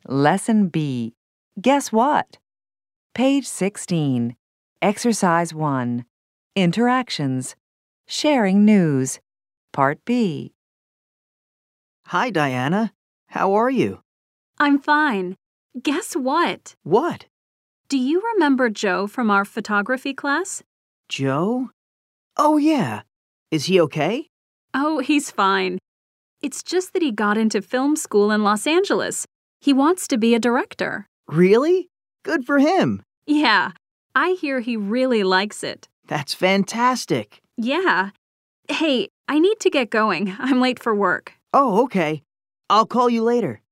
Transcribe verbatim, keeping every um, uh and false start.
Lesson B. Guess what? Page sixteen. Exercise one. Interactions. Sharing news. Part B. Hi, Diana. How are you? I'm fine. Guess what? What? Do you remember Joe from our photography class? Joe? Oh, yeah. Is he okay? Oh, he's fine. It's just that he got into film school in Los Angeles. He wants to be a director. Really? Good for him. Yeah, I hear he really likes it. That's fantastic. Yeah. Hey, I need to get going. I'm late for work. Oh, okay. I'll call you later.